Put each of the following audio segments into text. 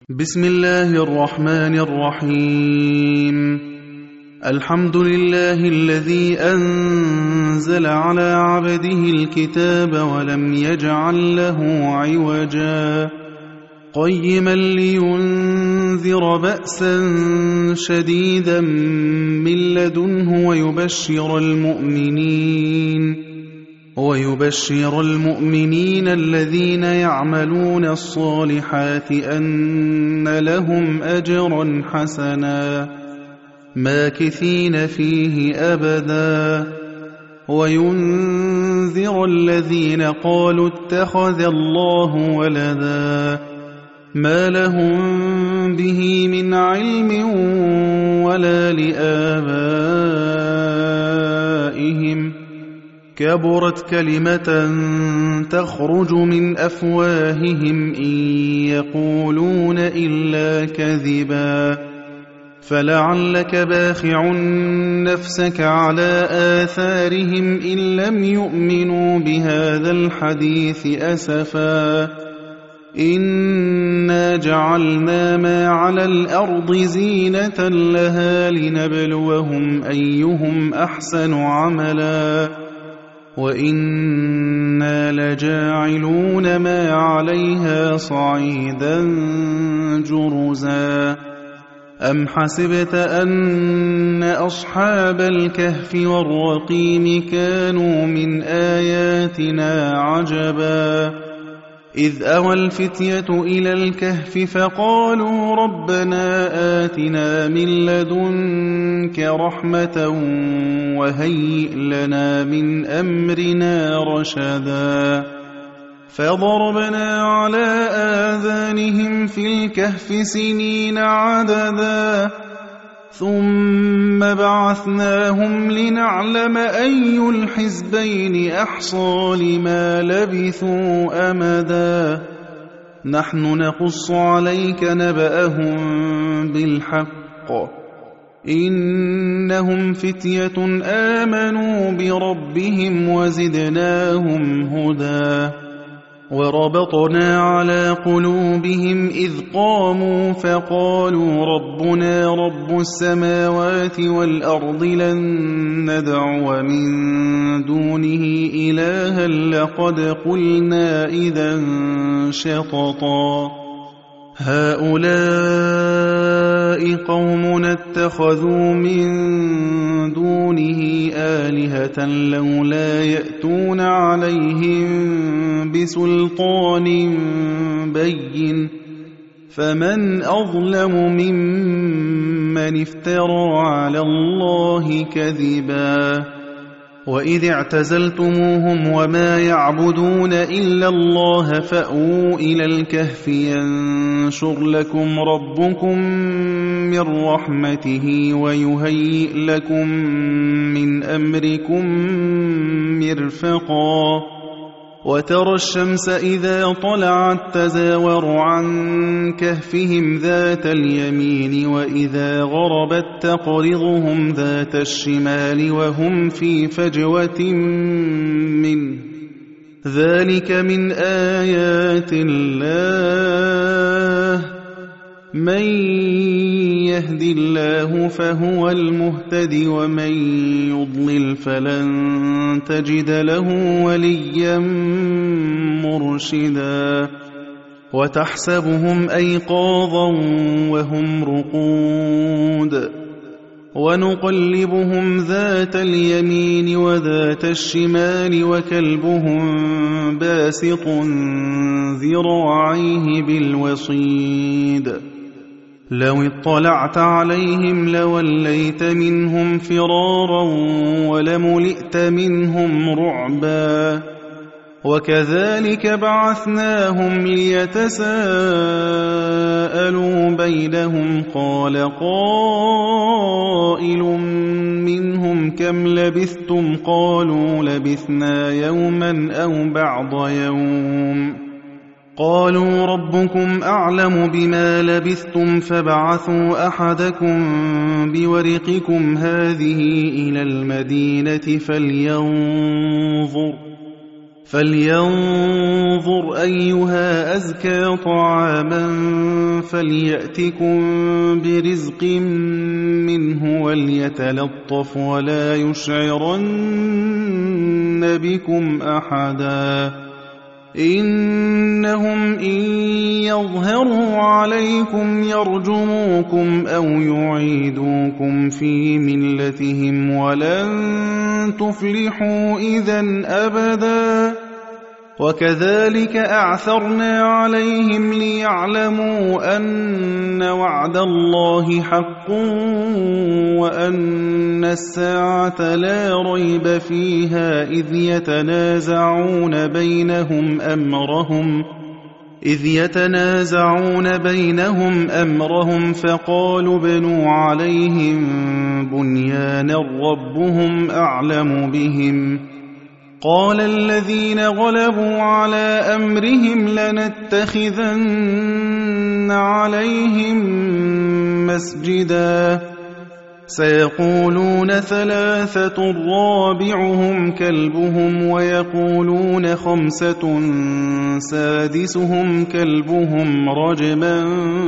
بسم الله الرحمن الرحيم. الحمد لله الذي أنزل على عبده الكتاب ولم يجعل له عوجا قيما لينذر بأسا شديدا من لدنه ويبشر المؤمنين الذين يعملون الصالحات أن لهم أجرا حسنا ماكثين فيه أبدا وينذر الذين قالوا اتخذ الله ولدا ما لهم به من علم ولا لآبائهم كبرت كلمة تخرج من أفواههم إن يقولون إلا كذبا فلعلك باخع نفسك على آثارهم إن لم يؤمنوا بهذا الحديث أسفا إنا جعلنا ما على الأرض زينة لها لنبلوهم أيهم أحسن عملا وإنا لجاعلون ما عليها صعيدا جرزا أم حسبت أن أصحاب الكهف والرقيم كانوا من آياتنا عجبا إذ أوى الفتية إلى الكهف فقالوا ربنا آتنا من لدنك رحمة وهيئ لنا من أمرنا رشدا فضربنا على آذانهم في الكهف سنين عددا ثم بعثناهم لنعلم أي الحزبين أحصى لما لبثوا أمدا نحن نقص عليك نبأهم بالحق إنهم فتية آمنوا بربهم وزدناهم هدى وربطنا على قلوبهم إذ قاموا فقالوا ربنا رب السماوات والأرض لن ندعو من دونه إلها لقد قلنا إذا شططا هؤلاء قومنا اتخذوا من دونه آلهة لولا يأتون عليهم بسلطان بين فمن أظلم ممن افترى على الله كذبا وإذ اعتزلتموهم وما يعبدون إلا الله فأووا إلى الكهف ينشر لكم ربكم من رحمته ويهيئ لكم من أمركم مرفقا وترى الشمس إذا طلعت تزاور عن كهفهم ذات اليمين وإذا غربت تقرضهم ذات الشمال وهم في فجوة منه ذلك من آيات الله من يهد الله فهو المهتد ومن يضلل فلن تجد له وليا مرشدا وتحسبهم أيقاظا وهم رقود ونقلبهم ذات اليمين وذات الشمال وكلبهم باسط ذراعيه بالوصيد لو اطلعت عليهم لوليت منهم فرارا ولملئت منهم رعبا وكذلك بعثناهم ليتساءلوا بينهم قال قائل منهم كم لبثتم قالوا لبثنا يوما أو بعض يوم قالوا ربكم أعلم بما لبثتم فابعثوا أحدكم بورقكم هذه إلى المدينة فلينظر أيها أزكى طعاما فليأتكم برزق منه وليتلطف ولا يشعرن بكم أحدا إنهم إن يظهروا عليكم يرجموكم أو يعيدوكم في ملتهم ولن تفلحوا إذن أبدا وكذلك أعثرنا عليهم ليعلموا أن وعد الله حق وأن الساعة لا ريب فيها إذ يتنازعون بينهم أمرهم فقالوا ابنوا عليهم بنيانا ربهم أعلم بهم قال الذين غلبوا على أمرهم لنتخذن عليهم مسجدا سيقولون ثلاثة رابعهم كلبهم ويقولون خمسة سادسهم كلبهم رجما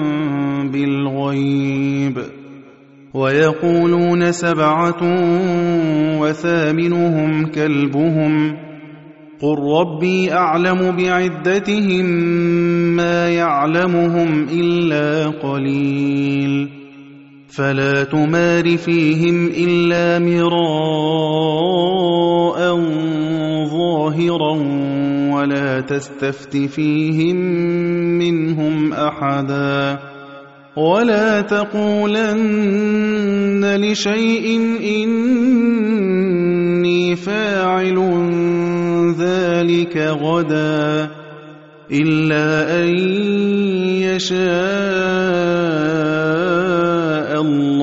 بالغيب ويقولون سبعة وثامنهم كلبهم قل ربي أعلم بعدتهم ما يعلمهم إلا قليل فلا تمار فيهم إلا مراء ظاهرا ولا تستفت فيهم منهم أحدا ولا تقولن لشيء إني فاعل ذلك غدا إلا أن يشاء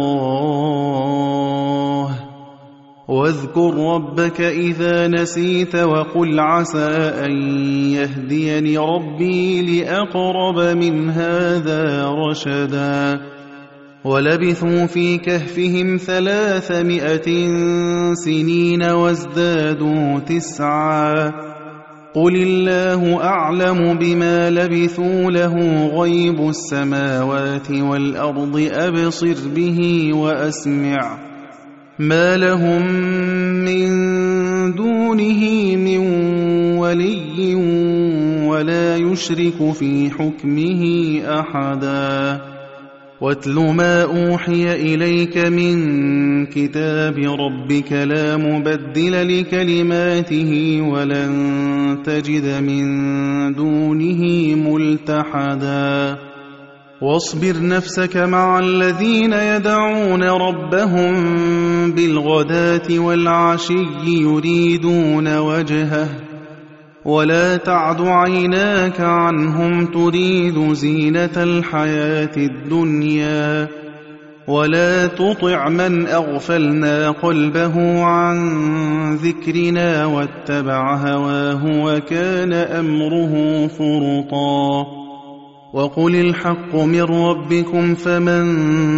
الله واذكر ربك إذا نسيت وقل عسى أن يهديني ربي لأقرب من هذا رشدا ولبثوا في كهفهم 300 سنين وازدادوا 9 قل الله أعلم بما لبثوا له غيب السماوات والأرض أبصر به وأسمع ما لهم من دونه من ولي ولا يشرك في حكمه أحدا واتل ما أوحي إليك من كتاب ربك لا مبدل لكلماته ولن تجد من دونه ملتحدا واصبر نفسك مع الذين يدعون ربهم بالغداة والعشي يريدون وجهه ولا تعد عيناك عنهم تريد زينة الحياة الدنيا ولا تطع من أغفلنا قلبه عن ذكرنا واتبع هواه وكان أمره فرطا وقل الحق من ربكم فمن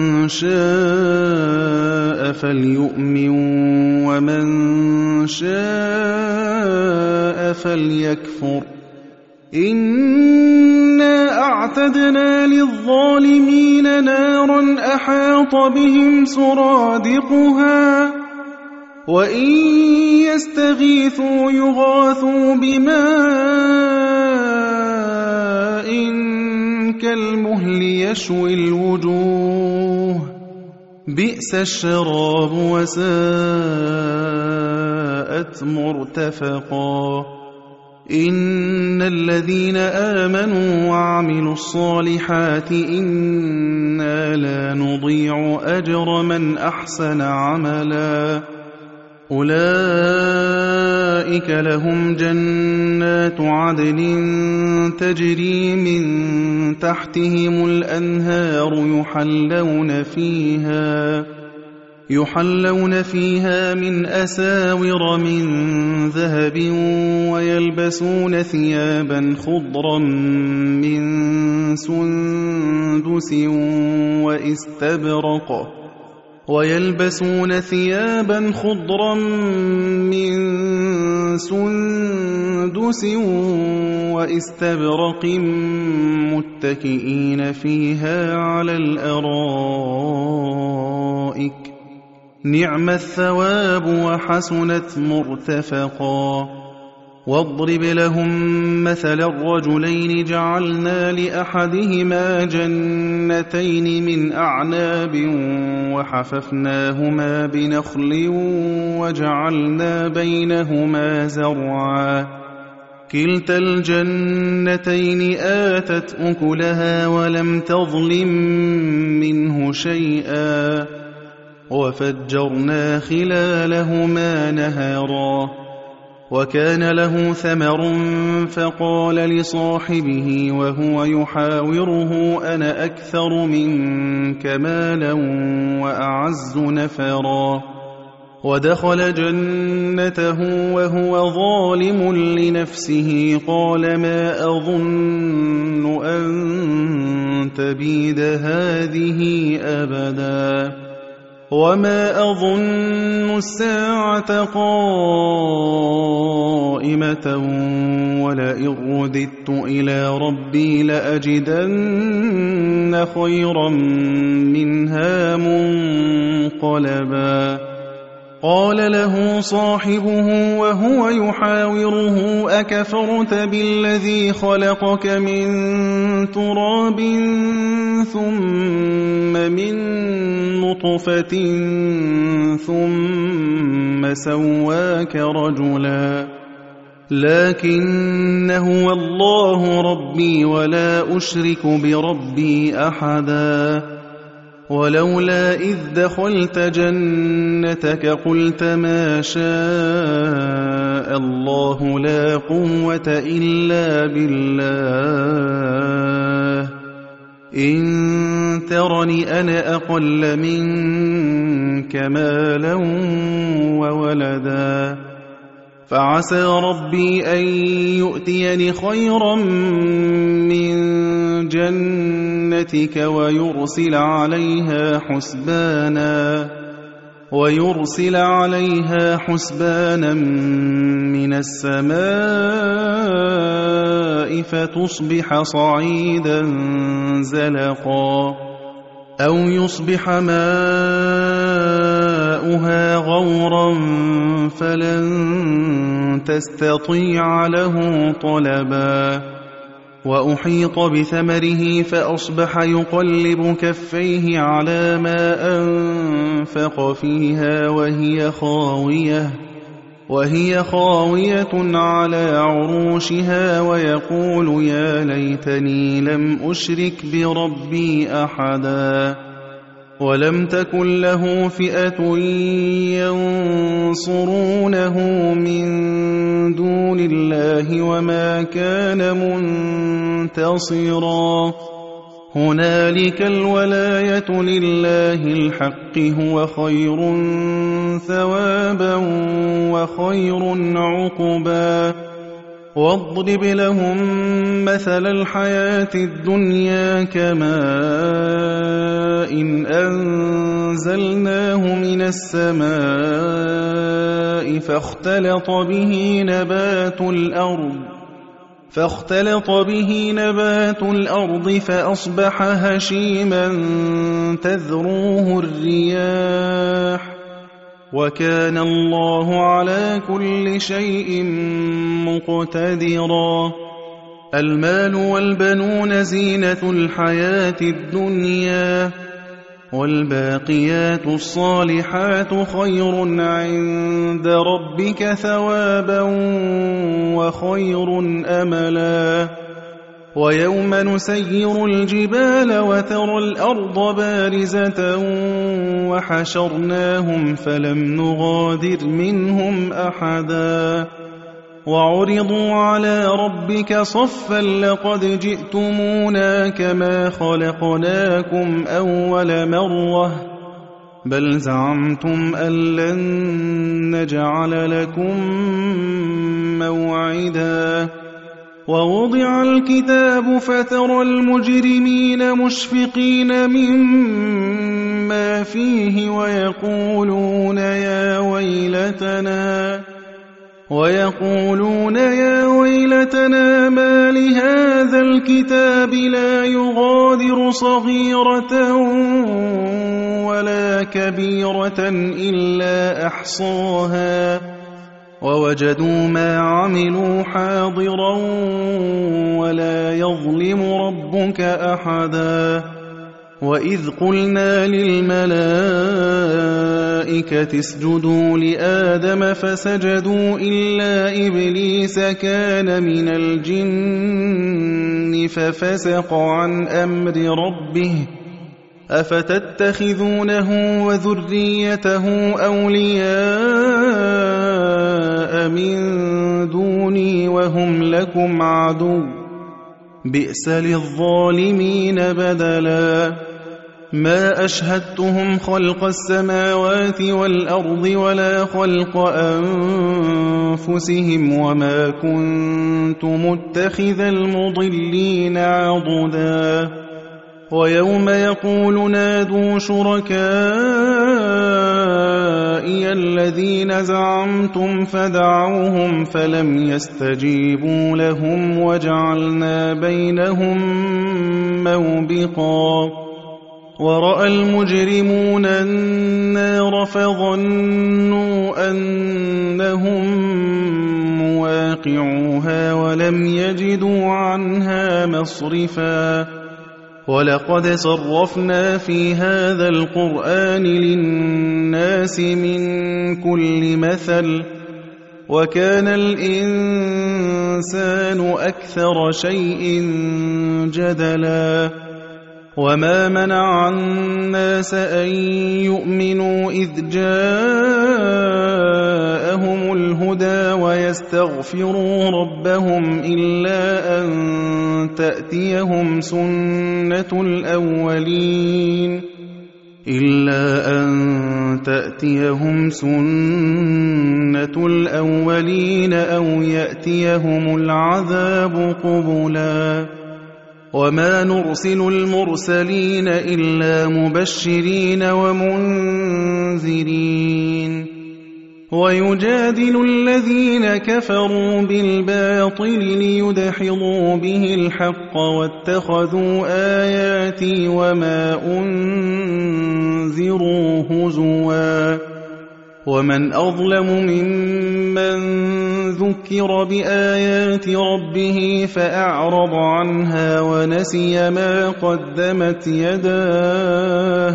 شاء فليؤمن ومن شاء فليكفر إنا أعتدنا للظالمين نارا أحاط بهم سرادقها وإن يستغيثوا يغاثوا بماء كالمهل يشوي الوجوه بئس الشراب وساءت مرتفقا إن الذين آمنوا وعملوا الصالحات إنا لا نضيع أجر من أحسن عملا أولئك لهم جنات عدن تجري من تحتهم الأنهار يحلون فيها من أساور من ذهب ويلبسون ثيابا خضرا من سندس واستبرق ويلبسون ثيابا خضرا من سندس واستبرق متكئين فيها على الأرائك نعم الثواب وحسنت مرتفقا واضرب لهم مثل الرجلين جعلنا لأحدهما جنتين من أعناب وحففناهما بنخل وجعلنا بينهما زرعا كلتا الجنتين آتت أكلها ولم تظلم منه شيئا وفجرنا خلالهما نهرا وكان له ثمر فقال لصاحبه وهو يحاوره أنا أكثر منك مالا وأعز نفرا ودخل جنته وهو ظالم لنفسه قال ما أظن أن تبيد هذه أبدا وما أظن الساعة قائمة ولئن رددت إلى ربي لأجدن خيرا منها منقلبا قال له صاحبه وهو يحاوره أكفرت بالذي خلقك من تراب ثم من نطفة ثم سواك رجلا لكن هو الله ربي ولا أشرك بربي أحدا ولولا إذ دخلت جنتك قلت ما شاء الله لا قوة إلا بالله إن ترني أنا أقل منك مالا وولدا فعسى ربي أن يؤتيني خيرا من جنتك ويرسل عليها حسبانا من السماء فتصبح صعيدا زلقا أو يصبح ماؤها غورا فلن تستطيع له طلبا وأحيط بثمره فأصبح يقلب كفيه على ما أنفق فيها وهي خاوية على عروشها ويقول يا ليتني لم أشرك بربي أحدا ولم تكن له فئة ينصرونه من دون الله وما كان منتصرا هنالك الولاية لله الحق هو خير ثوابا وخير عقبا واضرب لهم مثل الحياة الدنيا كماء إن أنزلناه من السماء فاختلط به نبات الأرض فأصبح هشيما تذروه الرياح وكان الله على كل شيء مقتدرا المال والبنون زينة الحياة الدنيا والباقيات الصالحات خير عند ربك ثوابا وخير أملا ويوم نسير الجبال وترى الأرض بارزة وحشرناهم فلم نغادر منهم أحدا وعرضوا على ربك صفا لقد جئتمونا كما خلقناكم أول مرة بل زعمتم أن لن نجعل لكم موعدا ووضع الكتاب فترى المجرمين مشفقين ما فيه ويقولون يا ويلتنا ما لهذا الكتاب لا يغادر صغيرة ولا كبيرة إلا أحصاها ووجدوا ما عملوا حاضرا ولا يظلم ربك أحدا وإذ قلنا للملائكة اسجدوا لآدم فسجدوا إلا إبليس كان من الجن ففسق عن أمر ربه أفتتخذونه وذريته أولياء من دوني وهم لكم عدو بئس للظالمين بدلا ما أشهدتهم خلق السماوات والأرض ولا خلق أنفسهم وما كنت متخذ المضلين عضدا ويوم يقول نادوا شركائي الذين زعمتم فدعوهم فلم يستجيبوا لهم وجعلنا بينهم موبقا ورأى المجرمون النار فظنوا أنهم مواقعوها ولم يجدوا عنها مصرفا ولقد صرفنا في هذا القرآن للناس من كل مثل وكان الإنسان أكثر شيء جدلا وما منع الناس أن يؤمنوا إذ جاءهم الهدى ويستغفروا ربهم إلا أن تأتيهم سنة الأولين أو يأتيهم العذاب قبلا وما نرسل المرسلين إلا مبشرين ومنذرين ويجادل الذين كفروا بالباطل ليدحضوا به الحق واتخذوا آياتي وما أنذروا هزوا ومن أظلم ممن ذكر بآيات ربه فأعرض عنها ونسي ما قدمت يداه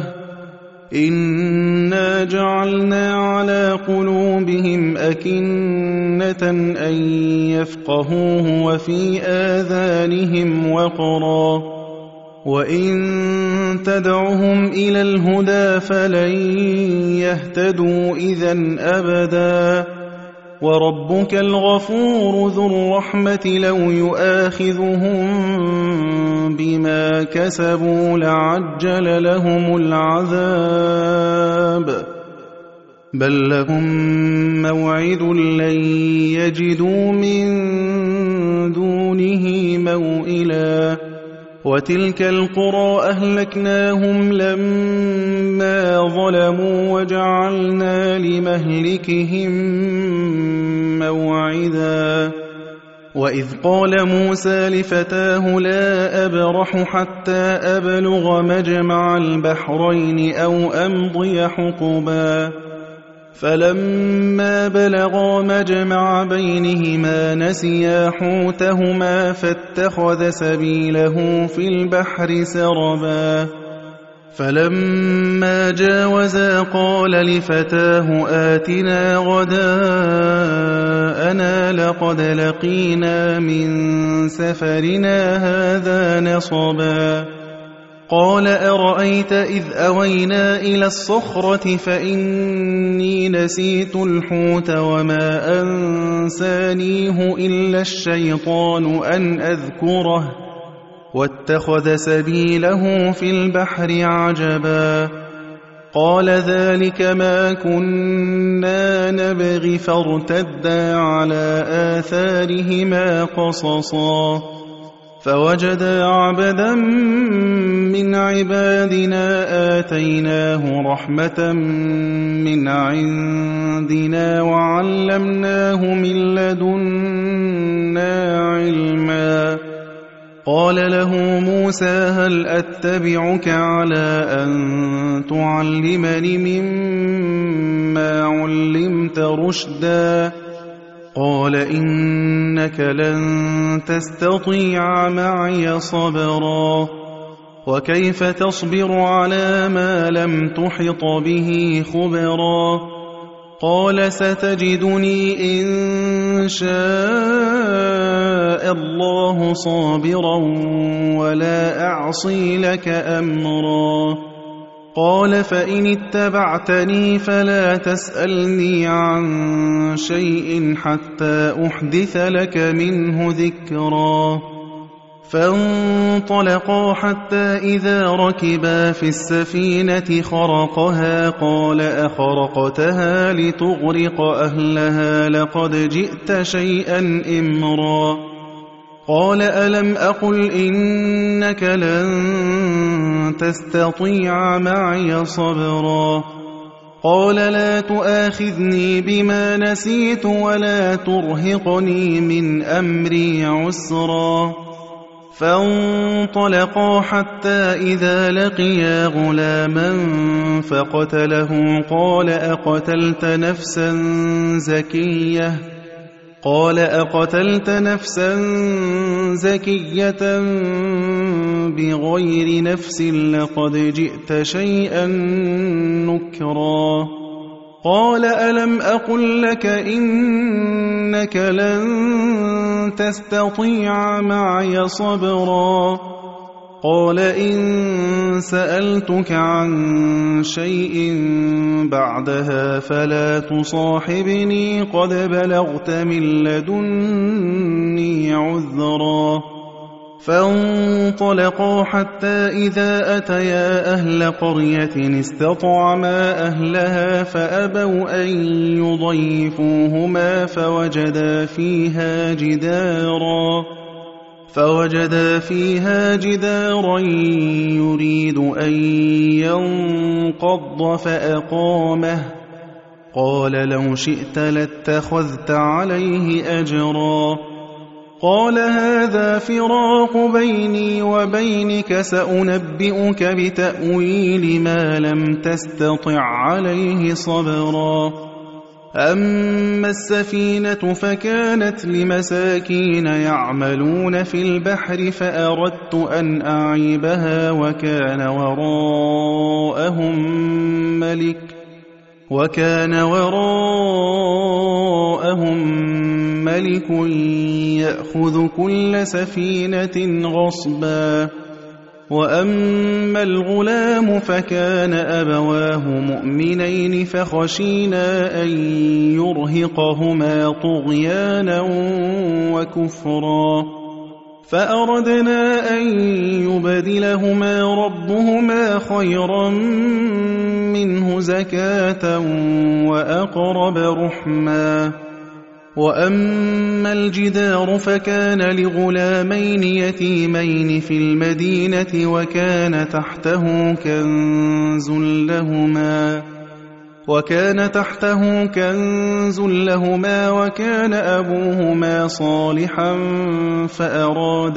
إنا جعلنا على قلوبهم أكنة أن يفقهوه وفي آذانهم وقرا وإن تدعهم إلى الهدى فلن يهتدوا إذن أبدا وربك الغفور ذو الرحمة لو يؤاخذهم بما كسبوا لعجل لهم العذاب بل لهم موعد لن يجدوا من دونه موئلا وتلك القرى أهلكناهم لما ظلموا وجعلنا لمهلكهم موعدا وإذ قال موسى لفتاه لا أبرح حتى أبلغ مجمع البحرين أو أمضي حقبا فلما بلغا مجمع بينهما نسيا حوتهما فاتخذ سبيله في البحر سربا فلما جاوزا قال لفتاه آتنا غداءنا لقد لقينا من سفرنا هذا نصبا قال أرأيت إذ أوينا إلى الصخرة فإني نسيت الحوت وما أنسانيه إلا الشيطان أن أذكره واتخذ سبيله في البحر عجبا قال ذلك ما كنا نبغي فارتدا على آثارهما قصصا فوجدا عبدا من عبادنا آتيناه رحمة من عندنا وعلمناه من لدنا علما. قال له موسى هل أتبعك على أن تعلمني مما علمت رشدا؟ قال إنك لن تستطيع معي صبرا وكيف تصبر على ما لم تحط به خبرا؟ قال ستجدني إن شاء الله صابرا ولا أعصي لك أمرا. قال فإن اتبعتني فلا تسألني عن شيء حتى أحدث لك منه ذكرا. فانطلقا حتى إذا ركبا في السفينة خرقها قال أخرقتها لتغرق أهلها لقد جئت شيئا إمرا. قال ألم أقل إنك لن تستطيع معي صبرا؟ قال لا تؤاخذني بما نسيت ولا ترهقني من أمري عسرا. فانطلقا حتى إذا لقيا غلاما فقتله قال أقتلت نفسا زكية بغير نفس لقد جئت شيئا نكرا. قال ألم أقل لك إنك لن تستطيع معي صبرا؟ قال إن سألتك عن شيء بعدها فلا تصاحبني قد بلغت من لدني عذرا. فانطلقا حتى إذا أتيا أهل قرية استطعما أهلها فأبوا أن يضيفوهما فوجدا فيها جدارا يريد أن ينقض فأقامه. قال لو شئت لاتخذت عليه أجرا. قال هذا فراق بيني وبينك سأنبئك بتأويل ما لم تستطع عليه صبرا. أما السفينة فكانت لمساكين يعملون في البحر فأردت أن أعيبها وكان وراءهم ملك يأخذ كل سفينة غصبا. وأما الغلام فكان أبواه مؤمنين فخشينا أن يرهقهما طغيانا وكفرا. فأردنا أن يبدلهما ربهما خيرا منه زكاة وأقرب رحما. وأما الجدار فكان لغلامين يتيمين في المدينة وكان تحته كنز لهما وكان أبوهما صالحا فأراد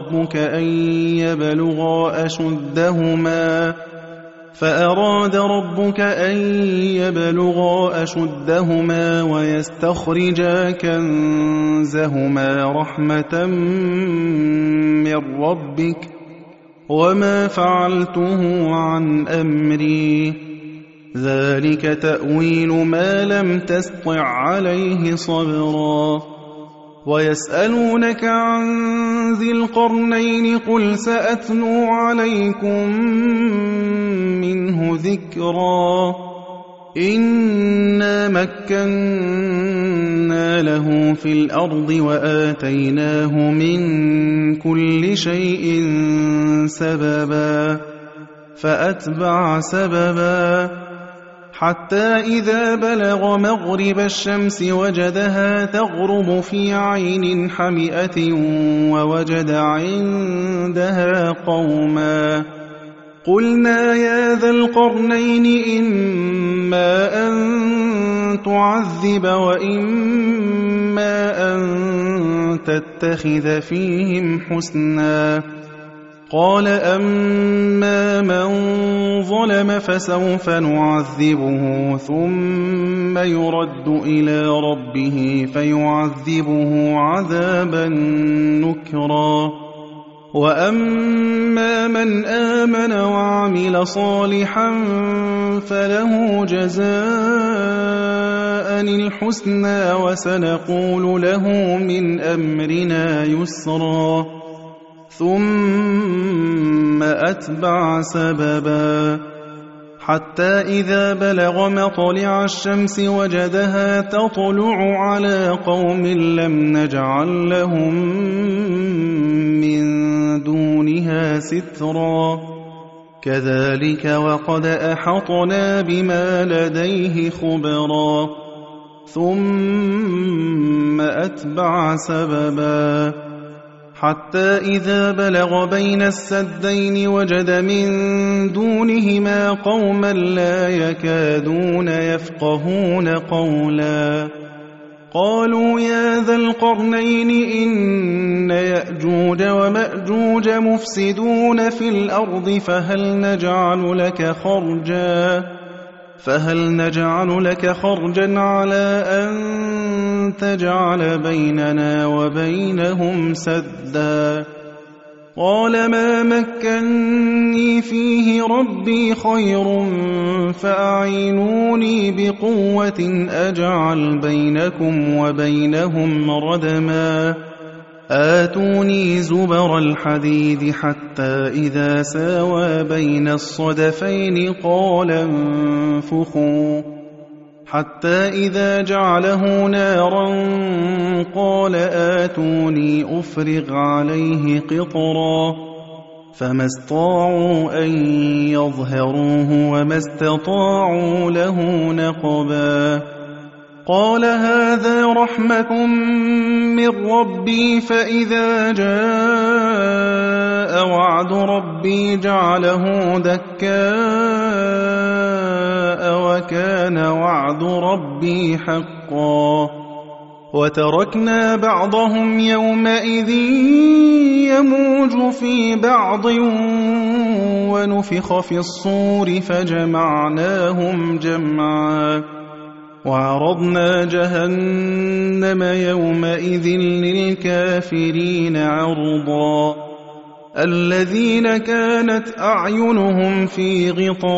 ربك أن يبلغا أشدهما ويستخرجا كنزهما رحمة من ربك وما فعلته عن أمري ذلك تأويل ما لم تسطع عليه صبرا. ويسألونك عن ذي القرنين قل سأتلو عليكم منه ذكرا. إنا مكنا له في الأرض وآتيناه من كل شيء سببا فأتبع سببا حتى إذا بلغ مغرب الشمس وجدها تغرب في عين حمئة ووجد عندها قوما قُلْنَا يَا ذَا الْقَرْنَيْنِ إِمَّا أَن تُعَذِّبَ وَإِمَّا أَن تَتَّخِذَ فِيهِمْ حُسْنًا. قَالَ أَمَّا مَن ظَلَمَ فَسَوْفَ نُعَذِّبُهُ ثُمَّ يُرَدُّ إِلَىٰ رَبِّهِ فَيُعَذِّبُهُ عَذَابًا نُّكْرًا. وَأَمَّا مَنْ آمَنَ وَعَمِلَ صَالِحًا فَلَهُ جَزَاءً الْحُسْنَىٰ وَسَنَقُولُ لَهُ مِنْ أَمْرِنَا يُسْرًا. ثُمَّ أَتْبَعَ سَبَبًا حَتَّىٰ إِذَا بَلَغَ مَطْلِعَ الشَّمْسِ وَجَدَهَا تَطْلُعُ عَلَىٰ قَوْمٍ لَّمْ نَجْعَل لَّهُم مِّن دُونِهَا سِتْرًا. كَذَٰلِكَ وَقَدْ أَحَطْنَا بِمَا لَدَيْهِ خُبْرًا. ثُمَّ أَتْبَعَ سَبَبًا حَتَّىٰ إِذَا بَلَغَ بَيْنَ السَّدَّيْنِ وَجَدَ مِن دُونِهِمَا قَوْمًا لَّا يَكَادُونَ يَفْقَهُونَ قَوْلًا. قَالُوا يَا ذَا الْقَرْنَيْنِ إِنَّ يَأْجُوجَ وَمَأْجُوجَ مُفْسِدُونَ فِي الْأَرْضِ فَهَلْ نَجْعَلُ لَكَ خَرْجًا عَلَىٰ أَن تَجْعَلَ بَيْنَنَا وَبَيْنَهُمْ سَدًّا. قَالَ مَا مَكَّنِّي فِيهِ رَبِّي خَيْرٌ فَأَعِينُونِي بِقُوَّةٍ أَجْعَلْ بَيْنَكُمْ وَبَيْنَهُمْ رَدْمًا. آتوني زبر الحديد حتى إذا ساوى بين الصدفين قال انفخوا حتى إذا جعله نارا قال آتوني أفرغ عليه قطرا فما استطاعوا أن يظهروه وما استطاعوا له نقبا. قال هذا رحمة من ربي فإذا جاء وعد ربي جعله دكاء وكان وعد ربي حقا. وتركنا بعضهم يومئذ يموج في بعض ونفخ في الصور فجمعناهم جمعا. وعرضنا جهنم يومئذ للكافرين عرضا. الذين كانت أعينهم في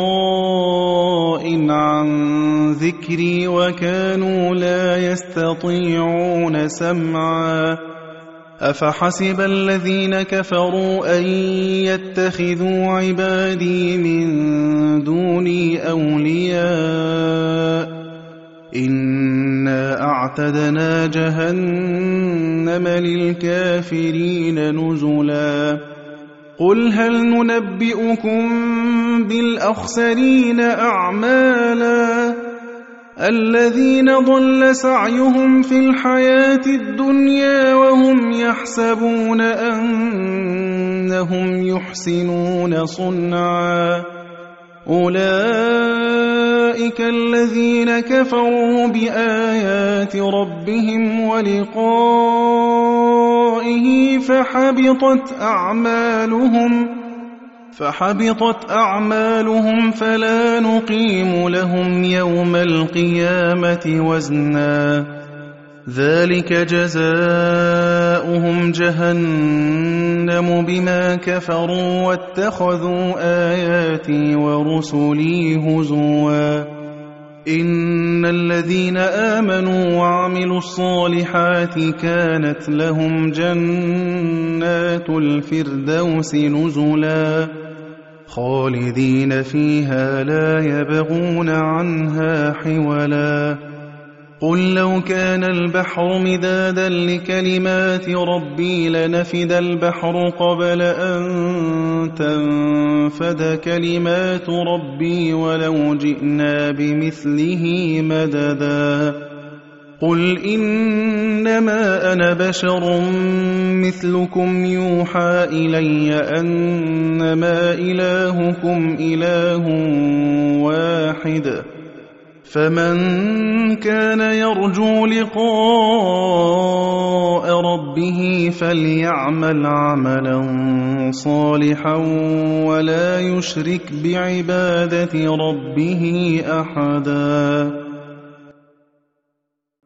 غطاء عن ذكري وكانوا لا يستطيعون سمعا. أفحسب الذين كفروا أن يتخذوا عبادي من دوني أولياء إنا أعتدنا جهنم للكافرين نزلا. قل هل ننبئكم بالأخسرين أعمالا الذين ضل سعيهم في الحياة الدنيا وهم يحسبون أنهم يحسنون صنعا. أولئك الذين كفروا بآيات ربهم ولقائه فحبطت أعمالهم فلا نقيم لهم يوم القيامة وزنا. ذلك جزاؤهم جهنم بما كفروا واتخذوا آياتي ورسلي هزوا. إن الذين آمنوا وعملوا الصالحات كانت لهم جنات الفردوس نزلا خالدين فيها لا يبغون عنها حولا. قل لو كان البحر مدادا لكلمات ربي لنفد البحر قبل أن تنفد كلمات ربي ولو جئنا بمثله مددا. قل إنما أنا بشر مثلكم يوحى إلي أنما إلهكم إله واحد فمن كان يرجو لقاء ربه فليعمل عملا صالحا ولا يشرك بعبادة ربه أحدا